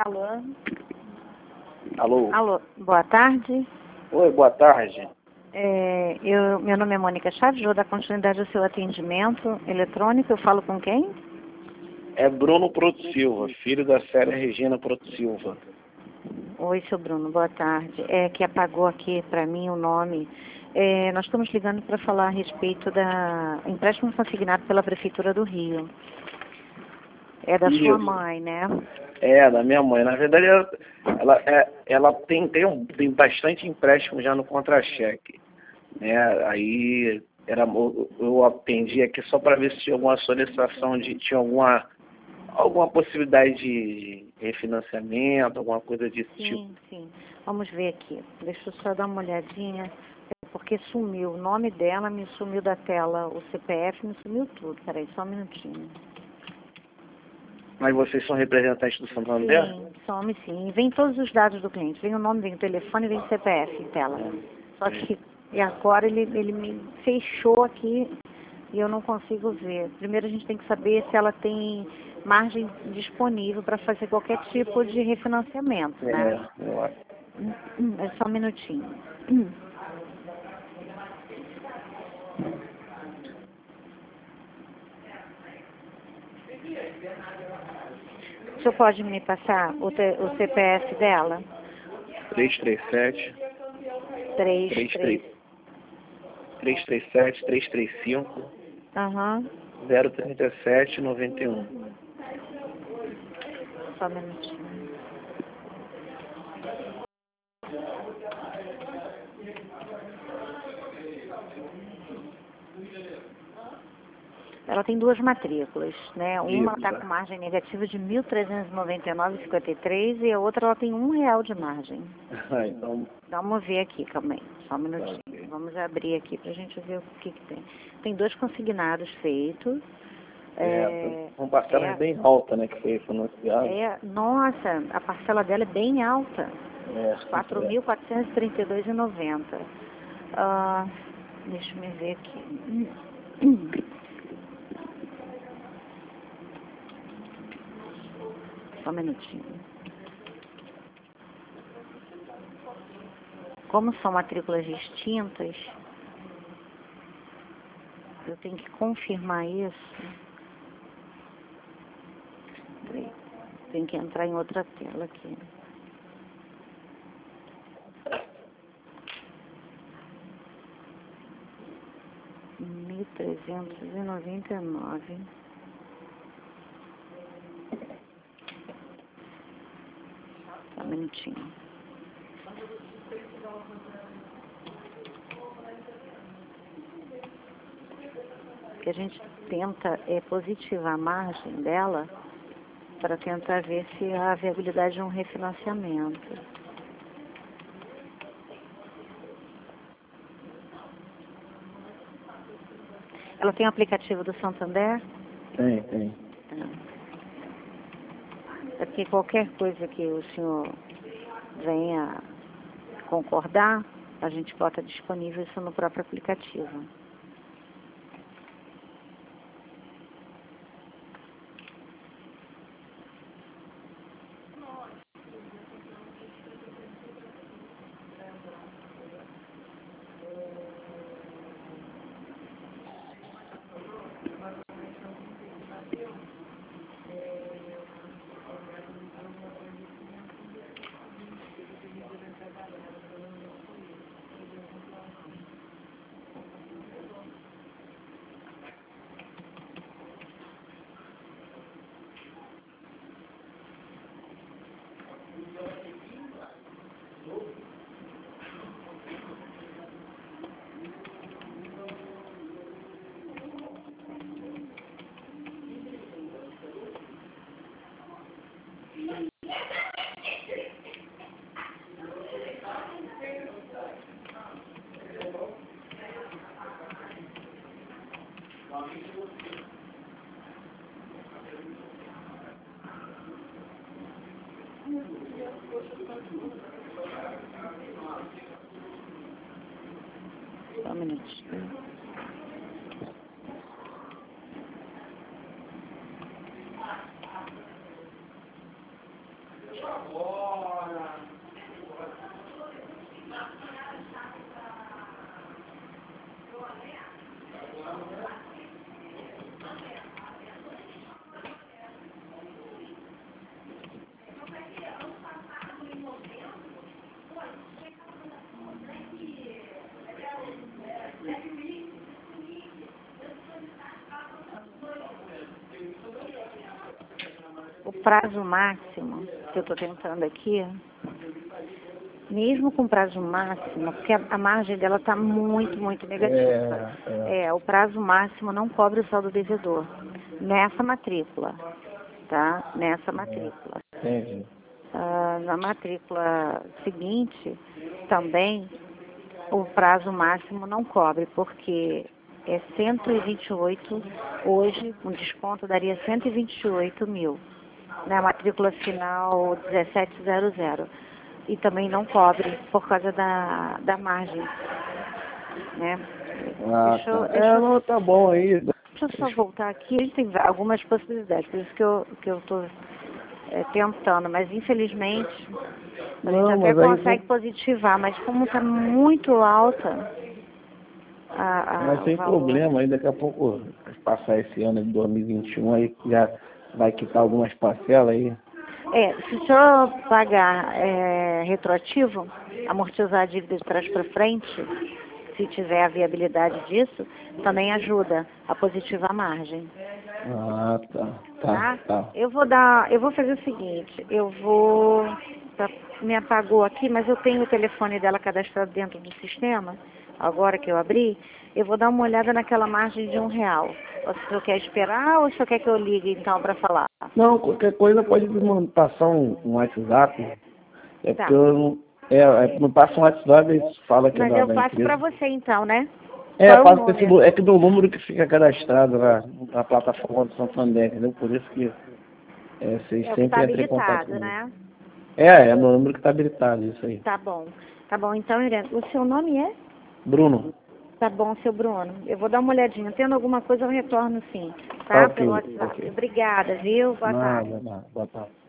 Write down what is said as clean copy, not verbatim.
Alô? Alô? Alô, boa tarde. Oi, boa tarde. Meu nome é Mônica Chaves, vou dar continuidade ao seu atendimento eletrônico. Eu falo com quem? É Bruno Proto Silva, filho da Célia Regina Proto Silva. Oi, seu Bruno, boa tarde. Que apagou aqui para mim o nome. Nós estamos ligando para falar a respeito da empréstimo consignado pela Prefeitura do Rio. É da sua mãe, né? É, da minha mãe. Na verdade, ela tem bastante empréstimo já no contra-cheque, né? Aí eu atendi aqui só para ver se tinha alguma solicitação tinha alguma possibilidade de refinanciamento, alguma coisa desse tipo. Sim. Vamos ver aqui. Deixa eu só dar uma olhadinha. Porque sumiu. O nome dela me sumiu da tela. O CPF me sumiu tudo. Peraí, só um minutinho. Mas vocês são representantes do Santander? Sim, some sim. Vem todos os dados do cliente. Vem o nome, vem o telefone, vem o CPF em tela. Só que e agora ele me fechou aqui e eu não consigo ver. Primeiro a gente tem que saber se ela tem margem disponível para fazer qualquer tipo de refinanciamento, né? É só um minutinho. O senhor pode me passar o CPF dela? 337 335 037 91. Só um minutinho. Ela tem duas matrículas, né? Uma está com margem negativa de R$ 1.399,53 e a outra ela tem R$ 1 de margem. Então, Vamos ver aqui, calma aí, só um minutinho. Vamos abrir aqui para a gente ver o que tem. Tem dois consignados feitos. uma parcela bem alta, né, que foi financiada. Nossa, a parcela dela é bem alta. R$ 4.432,90. Deixa eu ver aqui. Só um minutinho. Como são matrículas distintas, eu tenho que confirmar isso. Tem que entrar em outra tela aqui. R$ 1.399. Só um minutinho. O que a gente tenta é positivar a margem dela para tentar ver se há viabilidade de um refinanciamento. Ela tem o aplicativo do Santander? Tem. É porque qualquer coisa que o senhor venha concordar, a gente bota disponível isso no próprio aplicativo. Só um minutinho. O prazo máximo que eu estou tentando aqui, mesmo com prazo máximo, porque a margem dela está muito, muito negativa. O prazo máximo não cobre o saldo devedor nessa matrícula, tá? Nessa matrícula. Entendi. Na matrícula seguinte, também, o prazo máximo não cobre, porque é 128, hoje, com desconto, daria 128 mil. Na matrícula final 1700. E também não cobre por causa da margem, né? Não, tá bom aí. Deixa eu só voltar aqui. A gente tem algumas possibilidades, por isso que eu estou tentando, mas infelizmente a gente até consegue positivar, mas como está muito alta mas sem problema, aí daqui a pouco, passar esse ano de 2021, aí já vai quitar algumas parcelas aí. Se o senhor pagar retroativo, amortizar a dívida de trás para frente, se tiver a viabilidade disso, também ajuda a positivar a margem. Tá. Eu vou fazer o seguinte, me apagou aqui, mas eu tenho o telefone dela cadastrado dentro do sistema, agora que eu abri, eu vou dar uma olhada naquela margem de R$1. O senhor quer esperar ou o senhor quer que eu ligue então para falar? Não, qualquer coisa pode me passar um WhatsApp. Porque eu não... me passa um WhatsApp e fala que mas é eu da passo para empresa. você então, né? Passo que do número que fica cadastrado na plataforma do Santander, entendeu? Por isso que vocês sempre entram em contato comigo. Né? É meu número que está habilitado, isso aí. Tá bom. Então, Irene, o seu nome é? Bruno. Tá bom, seu Bruno. Eu vou dar uma olhadinha. Tendo alguma coisa, eu retorno sim. Tá? Pelo WhatsApp. Ok. Obrigada, viu? Boa tarde. Nada. Boa tarde.